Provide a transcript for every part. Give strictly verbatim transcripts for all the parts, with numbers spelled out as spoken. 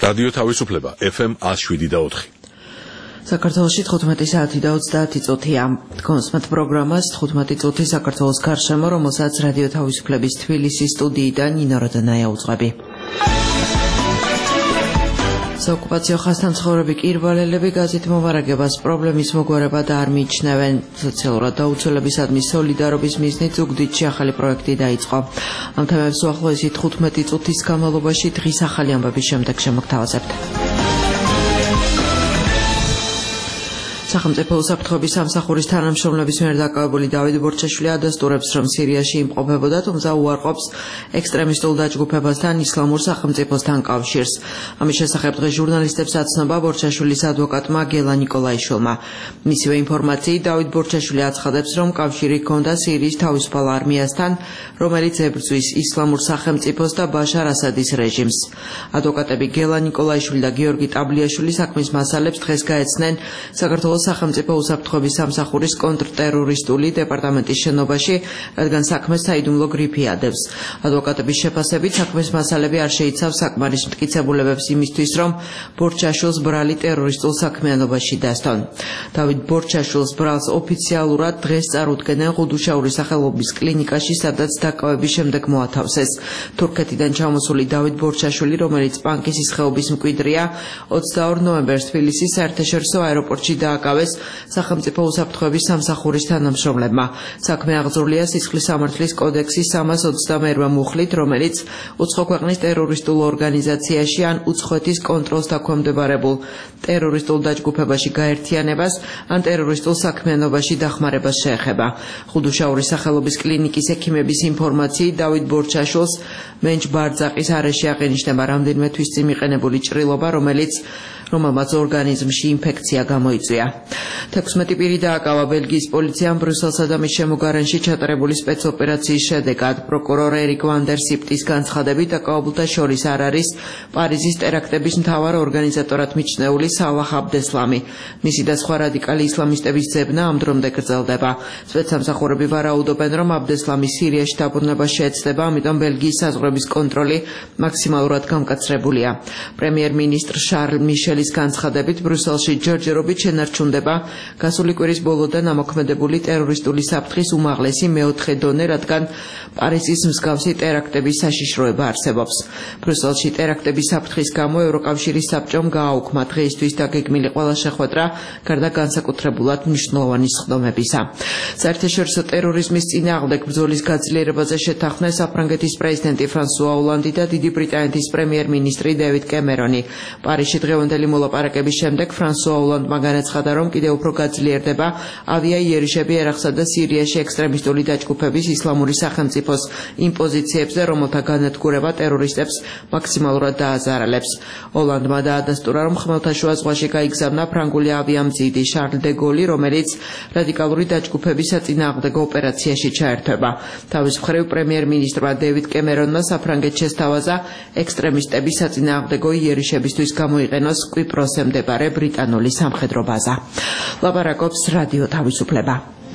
რადიო თავისუფლება ეფ ემ one oh seven და four. საქართველოში თხუთმეტი საათი და ოცდაათი წუთია. კონსმეთ პროგრამას თხუთმეტი წუთი საქართველოს გარშემო, რომელსაც რადიო თავისუფლების თბილისის სტუდიიდან ნინო როდანაია უძღვები. საოკუპაციო ხაზთან მცხოვრები კირვალელები გაზით მოვარაგებას პრობლემის მოგვარება და არ მიიჩნევენ. სოციალურად დაუცველებისადმი სოლიდარობის მიზნით ზუგდიდში ახალი პროექტი დაიწყო. ამ თემებს უახლოესი თხუთმეტი წუთის განმავლობაში დღის ახალი ამბების შემდეგ შემოგთავაზებთ. სახელმწიფო უსაფრთხოების სამსახურის თანამშრომლების მიერ დაკავებული დავით ბორჩაშვილი ადასტურებს, რომ სირიაში იმყოფებოდა, თუმცა უარყოფს ექსტრემისტულ დაჯგუფებასთან ისლამურ სახელმწიფოსთან კავშირს. ამის შესახებ დღეს ჟურნალისტებს აცნობა ბორჩაშვილის ადვოკატმა გელა ნიკოლაიშვილმა. მისივე ინფორმაციით დავით ბორჩაშვილი აცხადებს, რომ კავშირი ჰქონდა სირიის თავისუფალ არმიასთან, რომელიც ებრძვის ისლამურ სახელმწიფოს და ბაშარ ასადის რეჟიმს. ადვოკატები გელა ნიკოლაიშვილი და გიორგი ტაბლიაშვილი საქმის მასალებს დღეს გაეცნენ საქართველოს სახელმწიფო უსაფრთხოების სამსახურის კონტრტერორისტული დეპარტამენტის შენობაში, რადგან საქმეს საიდუმლო გრიფი ადევს. ადვოკატების შეფასებით საქმის მასალები არ შეიცავს საკმარის მტკიცებულებებს იმისთვის, რომ ბორჩაშვილს ბრალი ტერორისტულ საქმიანობაში დასდონ. დავით ბორჩაშვილს ბრალს ოფიციალურად დღეს წარუდგენენ ხუდუშაურის სახელობის კლინიკაში, სადაც დაკავების შემდეგ მოათავსეს. თურქეთიდან ჩამოსული დავით ბორჩაშვილი, რომელიც პანკისის ხეობის მკვიდრია, ოცდაორ ნოემბერს თბილისის საერთაშორისო აეროპორტში დააკავეს სახელმწიფო უსაფრთხოების სამსახურის თანამშრომლებმა. საქმე აღძრულია სისხლის სამართლის კოდექსის სამას ოცდამეერვე მუხლით, რომელიც უცხო ქვეყნის ტერორისტულ ორგანიზაციაში ან უცხოეთის კონტროლს დაქვემდებარებულ ტერორისტულ დაჯგუფებაში გაერთიანებას ან ტერორისტულ საქმიანობაში დახმარებას შეეხება. ხუდუშაურის სახელობის კლინიკის ექიმების ინფორმაციით დავით ბორჩაშვილს მენჯ ბარძაყის არეში აღენიშნება რამდენიმე თვის წინ მიყენებული ჭრილობა, რომელიც რომელმაც ორგანიზმში ინფექცია გამოიწვია. თექვსმეტი პირი დააკავა ბელგიის პოლიციამ ბრიუსელსა და მის შემოგარენში ჩატარებული სპეცოპერაციის შედეგად. პროკურორ ერიკ ვანდერ სიპტის განცხადებით, დაკავებულთა შორის არ არის პარიზის ტერაქტების მთავარ ორგანიზატორად მიჩნეული სალაჰ აბდესლამი. მისი და სხვა რადიკალი ისლამისტების ძებნა ამ დრომდე გრძელდება. სპეცსამსახურები ვარაუდობენ, რომ აბდესლამი სირიაში დაბრუნება შეეცდება, ამიტომ ბელგიის საზღვრების კონტროლი მაქსიმალურად გამკაცრებულია. პრემიერ-მინისტრ შარლ მიშელის განცხადებით, ბრიუსელში ჯერჯერობით შენარჩუნდება გასული კვირის ბოლოდან ამოქმედებული ტერორისტული საფრთხის უმაღლესი მეოთხე დონე, რადგან პარიზის მსგავსი ტერაქტების საშიშროება არსებობს. ბრიუსელში ტერაქტების საფრთხის გამო ევროკავშირის საბჭომ გააუქმა დღეისთვის დაგეგმილი ყველა შეხვედრა, გარდა განსაკუთრებულად მნიშვნელოვანი სხდომებისა. საერთაშორისო ტერორიზმის წინააღმდეგ ბრძოლის გაძლიერებაზე შეთანხმდნენ საფრანგეთის პრეზიდენტი ფრანსუა ოლანდი და დიდი ბრიტანეთის პრემიერ-მინისტრი დევიდ კემერონი. პარიზში დღევანდელი მოლაპარაკების შემდეგ ფრანსუა ოლანდმა განაცხადა, რომ კიდევ უფრო გაძლიერდება ავიაიერიშები ერაყსა და სირიაში ექსტრემისტული დაჯგუფების ისლამური სახელმწიფოს იმპოზიციებზე, რომელთა განადგურება ტერორისტებს მაქსიმალურად დააზარალებს. ოლანდმა დაადასტურა, რომ ხმელთაშუა ზღვაში გაიგზავნა ფრანგული ავიამძიდი შარლ დე გოლი, რომელიც რადიკალური დაჯგუფების საწინააღმდეგო ოპერაციაში ჩაერთვება. თავის მხრივ პრემიერ-მინისტრმა დევიდ კემერონმა საფრანგეთს შესთავაზა ექსტრემისტების საწინააღმდეგო იერიშებისთვის გამოიყენოს კვიპროსზე მდებარე ბრიტანული სამხედრო ბაზა. ლაპარაკობს რადიო თავისუფლება.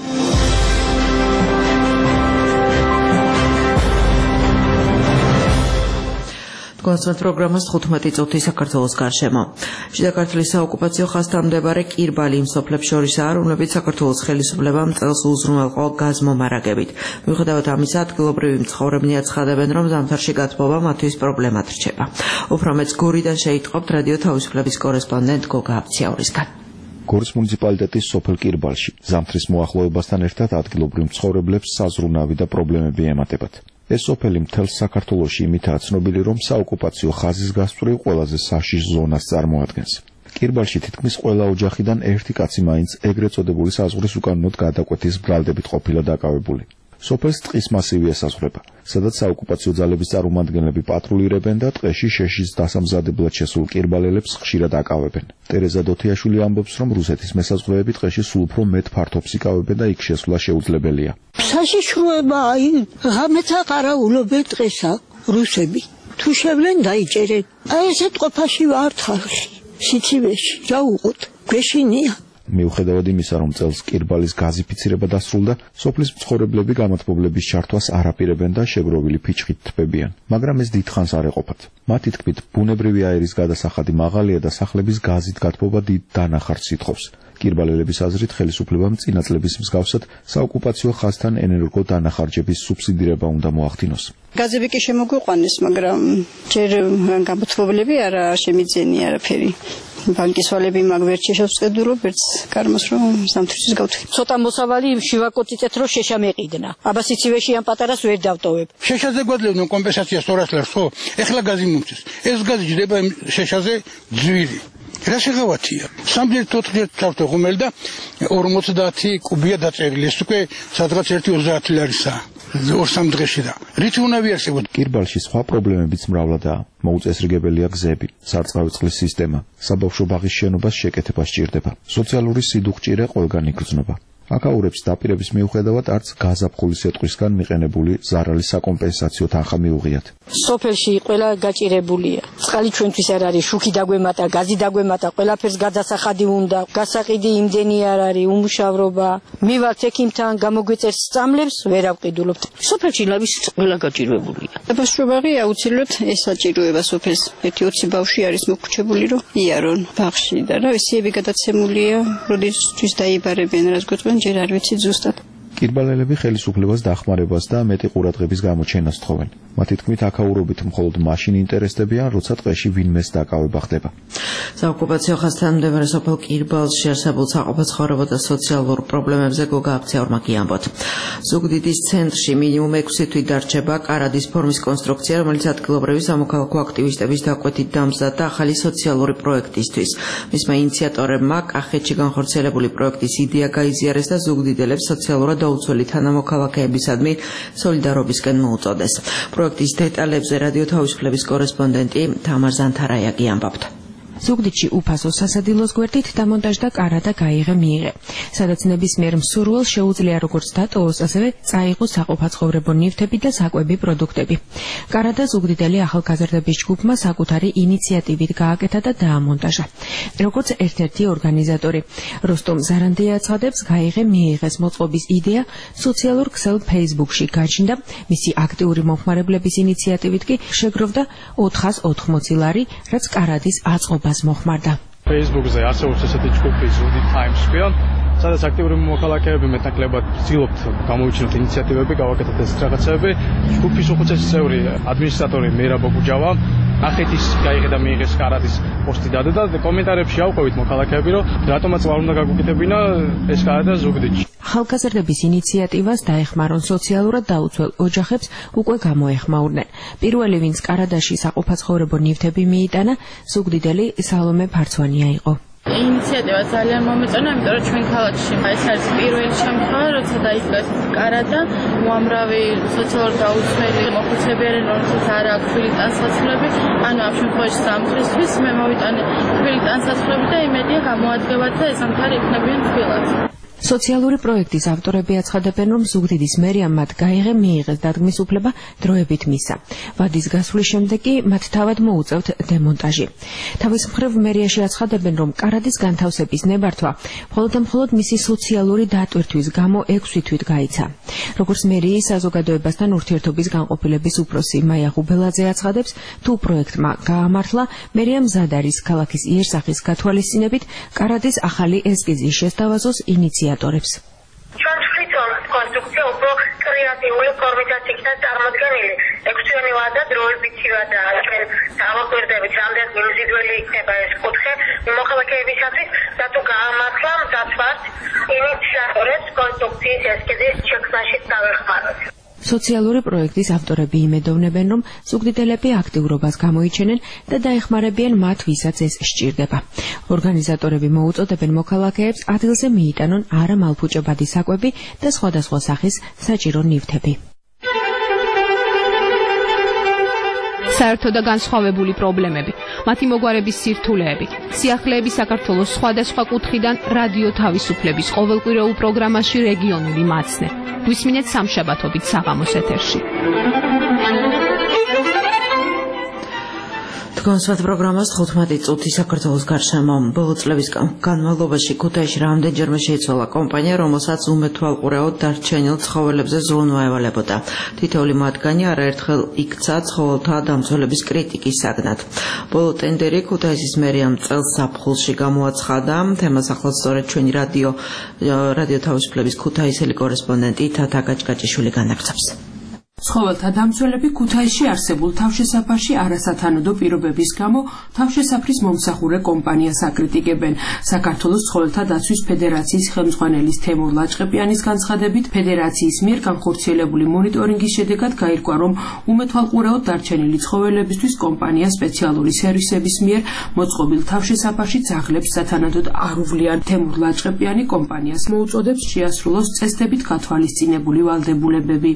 კონსმეთ პროგრამას თხუთმეტი წუთი საქართველოს გარშემო. შიდა ქართლის საოკუპაციო ხაზთან მდებარე კირბალი იმ სოფლებს შორისაა, რომლებიც საქართველოს ხელისუფლებამ წელს უზრუნველყო გაზმომარაგებით. მიუხედავად ამისა, ადგილობრივი მცხოვრებნი აცხადებენ, რომ ზამთარში გათბობა მათთვის პრობლემად რჩება. უფრო მეც გორიდან შეიტყობთ რადიო თავისუფლების კორესპონდენტ გოგა აბციაურისგან. გორის მუნიციპალიტეტის სოფელ კირბალში ზამთრის მოახლოებასთან ერთად ადგილობრივ მცხოვრებლებს საზრუნავი და პრობლემები ემატებათ. ეს სოფელი მთელს საქართველოში იმითაა ცნობილი, რომ საოკუპაციო ხაზის გასწვრივ ყველაზე საშიშ ზონას წარმოადგენს. კირბალში თითქმის ყველა ოჯახიდან ერთი კაცი მაინც ეგრეთ წოდებული საზღვრის უკანონოდ გადაკვეთის ბრალდებით ყოფილა დაკავებული. სოფელს ტყის მასივი ესაზღვრება, სადაც საოკუპაციო ძალების წარმომადგენლები პატრულირებენ და ტყეში შეშის დასამზადებლად შესულ კირბალელებს ხშირად აკავებენ. ტერეზა დოთიაშვილი ამბობს, რომ რუსეთის მესაზღვრეები ტყეში სულ უფრო მეტ ფართობს იკავებენ და იქ შესვლა შეუძლებელია. საშიშროება, აი, ღამეც აყარაულობენ ტყესა რუსები. თუ შევლენ დაიჭერენ. აი ესეთ ყოფაში ვართ ხალხი. სიცივეში, რა უყოთ, გვეშინია. მიუხედავად იმისა, რომ წელს კირბალის გაზიფიცირება დასრულდა, სოფლის მცხოვრებლები გამათბობლების ჩართვას არ აპირებენ და შეგროვილი ფიჩხით თბებიან, მაგრამ ეს დიდხანს არ ეყოფათ. მათი თქმით, ბუნებრივი აერის გადასახადი მაღალია და სახლების გაზით გათბობა დიდ დანახარს ითხოვს. კირბალელების აზრით, ხელისუფლებამ წინა წლების მსგავსად საოკუპაციო ხაზთან ენერგო დანახარჯების სუბსიდირება უნდა მოახდინოს. გაზები კი შემოგვიყვანეს, მაგრამ ჯერ გამოცდილებლები არა შემიძენი არაფერი. ბანკის ვალები მაგ ვერ შეშევსყედურო, ვერც კარმოს რომ სამთრისთვის გავთვლი. ცოტა მოსავალი შივაკოწიწეთ რომ შეშა მეყიდნენ. აბას იცივეში ამ პატარას ვერ დავტოვებ. შეშაზე გვაძლევდნენ კომპენსაციას ორას ლარს, ხო? ეხლა გაზი მომწეს. ეს გაზი ჯდება შეშაზე ძვირი. რა შეღავათია? სამჯერ თოთხმეტ ჩავთო ღუმელი და ორმოცდაათი კუბია დაწერილი. ეს უკვე სადღაც ერთი ოცდაათი ლარისაა. ორ-სამ დღეში და რითი უნდა ვიარსებოდ? კირბალში სხვა პრობლემებიც მრავლადაა. მოუწესრიგებელია გზები, სარწყავი წყლის სისტემა, საბავშვო ბაღის შენობას შეკეთება სჭირდება. სოციალური სიდუხჭირე ყველგან იგრძნობა. აკაურებს დაპირების მიუხედავად არც გაზაფხულის ეტყვისგან მიყენებული ზარალის საკომპენსაციო თანხა მიუღიათ. სოფელში ყველა გაჭირებულია. წყალი ჩვენთვის არ არის, შუქი დაგვემატა, გაზი დაგვემატა, ყველაფერს გადასახადი უნდა. გასაყიდი იმდენი არ არის, უმუშავრობა. მივალთ ექიმთან, გამოგვეწერს სწავლებს, ვერ ავყიდულობთ. სოფელში ლავის ყველა გაჭირებულია. დაბასრობაღი აუცილებლად ეს საჭიროება სოფელს. ერთი ოცი ბავშვი არის მოგრჩებული, რომ იარონ ბაღში და რა ვისიები გადაცემულია, როდესაც დაიბარებენ, რაც გვეტყვენ ჯერ არ ვიცი ზუსტად. კირბალელები ხელისუფლებას დახმარებას და მეტი ყურადღების გამოჩენას თხოვენ. მათი თქმით, აკაურობით მხოლოდ მაშინ ინტერესდებიან, როცა ტყეში ვინმეს დაკავება ხდება. საოკუპაციო ხაზთან მდებარე სოფელ კირბალში არსებულ საყოფაცხოვრებო და სოციალურ პრობლემებზე გოგა აქციაურმა გიამბოთ. ზუგდიდის ცენტრში მინიმუმ ექვსი თვით დარჩება კარადის ფორმის კონსტრუქცია, რომელიც ადგილობრივი სამოქალაქო აქტივისტების დაკვეთით დამზადდა ახალი სოციალური პროექტისთვის. მისმა ინიციატორებმა კახეთში განხორციელებული პროექტის იდეა გაიზიარეს და ზუგდიდელებს სოციალურად დაუცველი თანამოქალაქეებისადმი სოლიდარობისკენ მოუწოდეს. პროექტის დეტალებზე რადიო თავისუფლების კორესპონდენტი თამარ ზანთარაიაკი ამბობთ. ზუგდიდში უფასო სასადილოს გვერდით დამონტაჟდა კარადა გაიღე მიიღე, სადაც ნებისმიერ მსურველს შეუძლია როგორც დატოვოს, ასევე წაიღოს საყოფაცხოვრებო ნივთები და საკვები პროდუქტები. კარადა ზუგდიდელი ახალგაზრდების ჯგუფმა საკუთარი ინიციატივით გააკეთა და დაამონტაჟა. როგორც ერთ-ერთი ორგანიზატორი, როსტომ ზარანდია აცხადებს, გაიღე მიიღეს მოწყობის იდეა სოციალურ ქსელ Facebook-ში გაჩნდა, მისი აქტიური მომხმარებლების ინიციატივით კი შეგროვდა ოთხას ოთხმოცი ლარი, რაც კარადის აწყობა მოხმარდა. Facebook-ზე არსებობს ესეთი ჯგუფი ზუგდიდ Times Spion, სადაც აქტიური მოქალაქეები მეტნაკლებად ცდილობთ გამოვიჩინოთ ინიციატივები, გავაკეთოთ ეს რაღაცები. ჯგუფის უხუცესი წევრი ადმინისტრატორი მერაბ ბოგუჯავა ახეთის გაიღე და მიიღეს კარადის პოსტი დადო და კომენტარებში ავყვევით მოქალაქეები, რომ რატომაც არ უნდა გაგუკეთებინა ეს კარადა ზუგდიდში. ახალგაზრდების ინიციატივას დაეხმარონ სოციალურად დაუცველ ოჯახებს უკვე გამოეხმაურნენ. პირველი, ვინც კარადაში საყოფაცხოვრებო ნივთები მიიტანა, ზუგდიდელი სალომე ფარცვანია იყო. ინიციატივა ძალიან მომეწონა, იმიტომ რომ ჩვენ ქალაქში ეს არის პირველი შემთხვევა, როცა დაიწყეს კარადა, უამრავი სოციალურად დაუცველი მოხუცებიანი, რომელსაც არ აქვს თბილი ტანსაცმლები, ანუ ამ შემთხვევაში სამთრისთვის მე მოვიტანე თბილი ტანსაცმლები და იმედია გამოადგებათ და ეს ამთარი იქნებიან თბილად. სოციალური პროექტის ავტორები აცხადებენ, რომ ზუგდიდის მერიამ მათ გაიღე მიიღეს დადგმის უფლება დროებით მისცა. ვადის გასვლის შემდეგ კი მათ თავად მოუწევთ დემონტაჟი. თავის მხრივ მერიაში აცხადებენ, რომ კარადის განთავსების ნებართვა მხოლოდ და მხოლოდ მისი სოციალური დატვირთვის გამო ექვსი თვით გაიცა. როგორც მერიის საზოგადოებასთან ურთიერთობის განყოფილების უფროსი მაია ღუბელაძე აცხადებს, თუ პროექტმა გაამართლა, მერია მზად არის ქალაქის იერსახის გათვალისწინებით კარადის ახალი ესკიზი შესთავაზოს ინიციატივას. ჩვენ თვითონ კონსტრუქცია უფრო კრეატიული ფორმისგან იქნა წარმოდგენილი. ექვსიანი ვადა დროებითია და ჩვენ დავაკვირდებით, რამდენ მიმზიდველი იქნება ეს კუთხე მოქალაქეებისათვის და თუ გაამართლა მზადვართ ინიციატორებს კონსტრუქციის ესკიზის შექმნაში დავეხმაროთ. სოციალური პროექტის ავტორები იმედოვნებენ, რომ ზუგდიდელები აქტიურობას გამოიჩენენ და დაეხმარებიან მათ, ვისაც ეს სჭირდება. ორგანიზატორები მოუწოდებენ მოქალაქეებს ადგილზე მიიტანონ არამალფუჭებადი საკვები და სხვადასხვა სახის საჭირო ნივთები. საერთო და განსხვავებული პრობლემები, მათი მოგვარების სირთულეები, სიახლეები საქართველოს სხვადასხვა კუთხიდან რადიო თავისუფლების ყოველკვირეულ პროგრამაში რეგიონული მაცნე. გვისმინეთ სამშაბათობით საღამოს ეთერში. თქვენსვათ პროგრამას თხუთმეტი წუთი საქართველოს გარშემო. ბოლო წლების განმავლობაში ქუთაისში რამდენჯერმე შეიცვალა კომპანია, რომელსაც უმეთვალყურეოდ დარჩენილ ცხოველებზე ზრუნვა ევალებოდა. თითოეული მათგანი არაერთხელ იქცა ცხოველთა დამცველების კრიტიკის საგნად. ბოლო ტენდერი ქუთაისის მერიამ წელს ზაფხულში გამოაცხადა. თემას ახლაც სწორედ ჩვენი რადიო რადიო თავისუფლების ქუთაისელი კორესპონდენტი თათა გაჭგაჭიშვილი განაგრძობს. ცხოველთა დამცველები ქუთაისში არსებულ თავშესაფარში არასათანადო პირობების გამო თავშესაფრის მომსახურე კომპანიას აკრიტიკებენ. საქართველოს ცხოველთა დაცვის ფედერაციის ხელმძღვანელის თემურ ლაჭყეპიანის განცხადებით, ფედერაციის მიერ განხორციელებული მონიტორინგის შედეგად გაირკვა, რომ უმეთვალყურეოდ დარჩენილი ცხოველებისთვის კომპანია სპეციალური სერვისების მიერ მოწყობილ თავშესაფარში ძაღლებს სათანადოდ არ უვლიან. თემურ ლაჭყეპიანი კომპანიას მოუწოდებს შეასრულოს წესდებით გათვალისწინებული ვალდებულებები.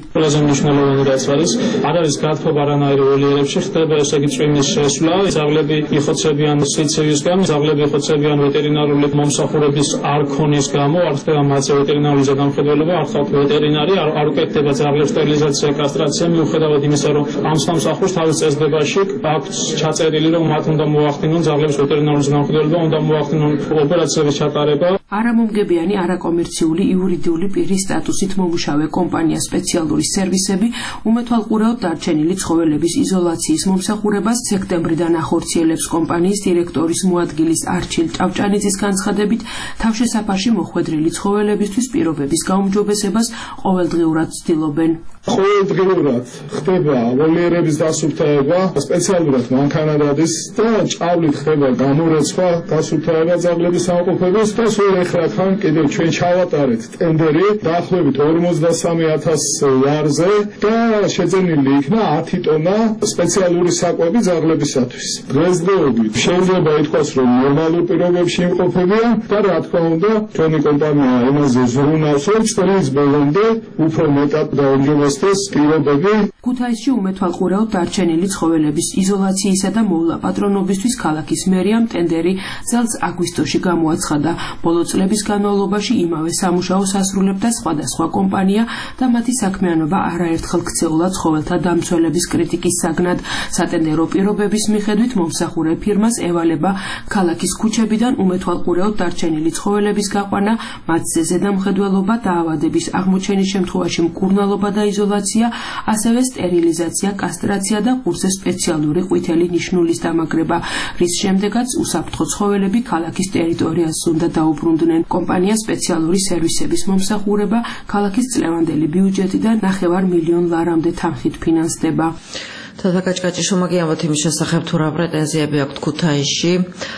რაც არის, არ არის გათხოვება არანაირი ველიერებში, ხდება ესე იგი წვიმის შესვლა, ძაღლები იხოცებიან სიცივისგან, ძაღლები იხოცებიან ვეტერინარული მომსახურების არ ქონის გამო, არ ხდება მათზე ვეტერინარული ზედამხედველობა, არ ხდება ვეტერინარი, არ უკეთდება ძაღლებს სტერილიზაცია, კასტრაცია, მიუხედავად იმისა, რომ ამ სამსახურს თავის წესდებაში აქვს ჩაწერილი, რომ მათ უნდა მოახდინონ ძაღლების ვეტერინარული ზედამხედველობა, უნდა მოახდინონ ოპერაციების ჩატარება. არამომგებიანი არაკომერციული იურიდიული პირის სტატუსით მომუშავე კომპანია სპეციალური სერვისები უმეთვალყურეოდ დარჩენილი ცხოველების იზოლაციის მომსახურებას სექტემბრიდან ახორციელებს. კომპანიის დირექტორის მოადგილის არჩილ ჭავჭანიძის განცხადებით, თავშესაფარში მოხვედრილი ცხოველებისთვის პირობების გაუმჯობესებას ყოველდღიურად ცდილობენ. ყოველდღიურად ხდება ვოლიერების დასუფთავება, სპეციალურად მანქანადადის და ჭავლით ხდება გამორეცვა, დასუფთავება ძაღლების სამყოფელოს და სულ ეხლა კიდევ ჩვენ ჩავატარეთ ტენდერი დაახლოებით ორმოცდასამი ათას ლარზე და შეძენილი იქნა ათი ტონა სპეციალური საკვები ძაღლებისათვის. დღესდღეობით შეიძლება ითქვას, რომ ნორმალურ პირობებში იმყოფებიან და რა თქმა უნდა, ჩვენი კომპანია იმაზე ზრუნავს, რომ წლის ბოლომდე უფრო მეტად დაუმჯობესდეს პირობები. ქუთაისში უმეთვალყურეოდ დარჩენილი ცხოველების იზოლაციისა და მოვლაპატრონობისთვის ქალაქის მერიამ ტენდერი წელს აგვისტოში გამოაცხადა. ბოლო წლების განმავლობაში იმავე სამუშაოს ასრულებდა სხვადასხვა კომპანია და მათი საქმიანობა არაერთხელ ქცეულა ცხოველთა დამცველების კრიტიკის საგნად. სატენდერო პირობების მიხედვით მომსახურე ფირმას ევალება ქალაქის ქუჩებიდან უმეთვალყურეოდ დარჩენილი ცხოველების გაყვანა, მათზე ზედამხედველობა, დაავადების აღმოჩენის შემთხვევაში მკურნალობა და იზოლაცია, ასევე სტერილიზაცია, კასტრაცია და ყურზე სპეციალური ყვითელი ნიშნულის დამაგრება, რის შემდეგაც უსაფრთხო ცხოველები ქალაქის ტერიტორიას უნდა დაუბრუნდნენ. კომპანია სპეციალური სერვისების მომსახურება ქალაქის წლევანდელი ბიუჯეტიდან ნახევარ მილიონ ლარამდე თანხით ფინანსდება. თათა გაჭგაჭიშვილმა გიამბოთ იმის შესახებ, თუ რა პრეტენზიები აქვთ ქუთაისში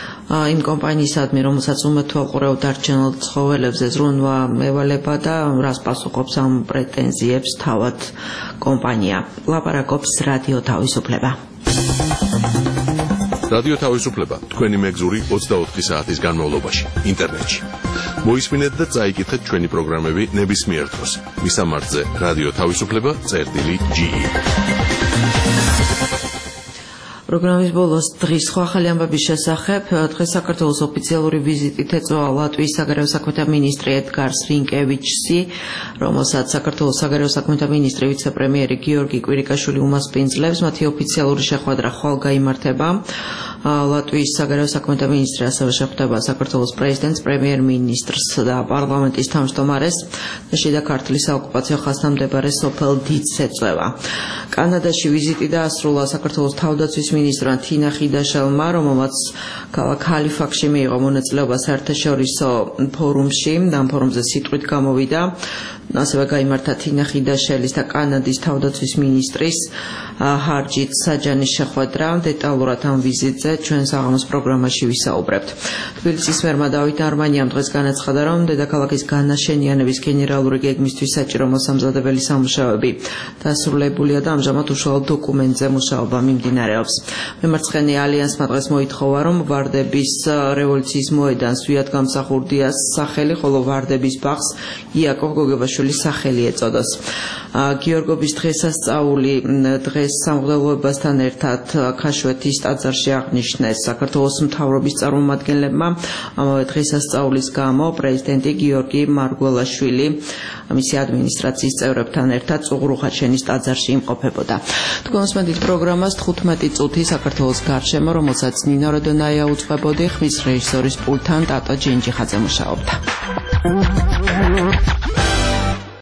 იმ კომპანიისადმი, რომელსაც უმეთვალყურეოდ დარჩენილ ცხოველებზე ზრუნვა ევალება და რას პასუხობს ამ პრეტენზიებს თავად კომპანია. ლაპარაკობს რადიო თავისუფლება. რადიო თავისუფლება თქვენი მეგზური ოცდაოთხი საათის განმავლობაში ინტერნეტში. მოისმინეთ და წაიკითხეთ ჩვენი პროგრამები ნებისმიერ დროს. მისამართზე რადიო თავისუფლება წერტილი ჯი ი. პროგრამის ბოლოს დღის სხვა ახალი ამბების შესახებ. დღეს საქართველოს ოფიციალური ვიზიტით ეწვა ლატვიის საგარეო საქმეთა მინისტრი ედგარ რინკევიჩსი, რომელსაც საქართველოს საგარეო საქმეთა მინისტრი ვიცე-პრემიერი გიორგი კვირიკაშვილი უმასპინძლებს. მათი ოფიციალური შეხვედრა ხვალ გაიმართება. ლატვიის საგარეო საქმეთა მინისტრი ასევე შეხვდება საქართველოს პრეზიდენტს, პრემიერ-მინისტრს და პარლამენტის თავმჯდომარეს და შიდა ქართლის საოკუპაციო ხაზთან მდებარე სოფელ დიდს ეწევა. კანადაში ვიზიტი დაასრულა საქართველოს თავდაცვის მინისტრმა თინა ხიდაშელმა, რომელმაც ქალაქ ჰალიფაქსში მიიღო მონაწილეობა საერთაშორისო ფორუმში. ამ ფორუმზე სიტყვით გამოვიდა. ასევე გაიმართა თინა ხიდაშელის და კანადის თავდაცვის მინისტრის ჰარჯით საჯანის შეხვედრა. დეტალურად ამ ვიზიტზე ჩვენ საღამოს პროგრამაში ვისაუბრებთ. თბილისის მერმა დავით არმანიამ დღეს განაცხადა, რომ დედაქალაქის განაშენიანების გენერალური გეგმისთვის საჭირო მოსამზადებელი სამუშაოები დასრულებულია და ამჟამად უშუალო დოკუმენტზე მუშაობა მიმდინარეობს. მემარცხენე ალიანსმა დღეს მოითხოვა, რომ ვარდების რევოლუციის მოედანს ვიად გამსახურდიას სახელი, ხოლო ვარდების ბაღს იაკობ გოგებაშვილის სახელი ეწოდოს. გიორგობის დღესასწაული დღეს სამღვდელოებასთან ერთად ქაშვეთის ტაძარში აღნიშნეს საქართველოს მთავრობის წარმომადგენლებმა. ამავე დღესასწაულის გამო პრეზიდენტი გიორგი მარგველაშვილი მისი ადმინისტრაციის წევრებთან ერთად წუღრუხაჩენის ტაძარში იმყოფებოდა. თქვენს მედით პროგრამას თხუთმეტი წუთი ხუთი საქართველოს გარშემო, რომელსაც ნინო როდონაია უძღვებოდი, ხმის რეჟისორის პულტთან ტატო ჯენჯიხაძე მუშაობდა.